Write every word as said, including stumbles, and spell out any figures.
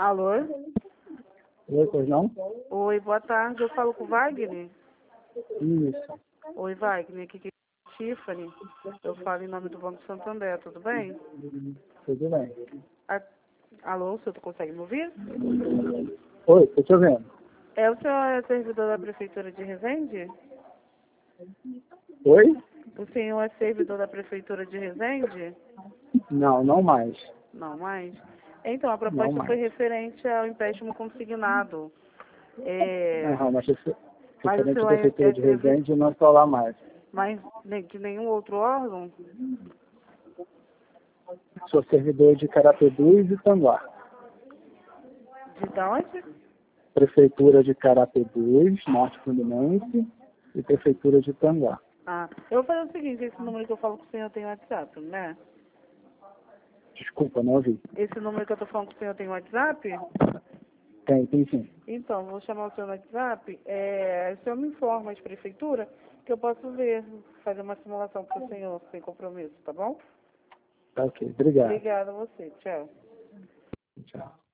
Alô? Oi, pois não? Oi, boa tarde. Eu falo com o Wagner? Isso. Oi, Wagner. Aqui que é a Tiffany. Eu falo em nome do Banco Santander, tudo bem? Tudo bem. A... Alô, o senhor consegue me ouvir? Oi, tô te ouvindo. É, o senhor é servidor da Prefeitura de Resende? Oi? O senhor é servidor da Prefeitura de Resende? Não, não mais. Não mais? Então, a Não proposta foi mais. referente ao empréstimo consignado. É... Aham, mas refe- Mas o referente à senhor é, prefeitura é de servi... Resende, não estou lá mais. mais nem- que nenhum outro órgão? Sou servidor de Carapebus e Tanguá. De onde? Prefeitura de Carapebus, Norte Fluminense, e Prefeitura de Tanguá. Ah, eu vou fazer o seguinte, esse número que eu falo com o senhor tem WhatsApp, né? Desculpa, não ouvi. Esse número que eu tô falando com o senhor tem WhatsApp? Tem, tem sim. Então, vou chamar o senhor no WhatsApp. É, o senhor me informa de prefeitura que eu posso ver, fazer uma simulação para o senhor, sem compromisso, tá bom? Tá ok. Obrigado. Obrigada a você. Tchau. Tchau.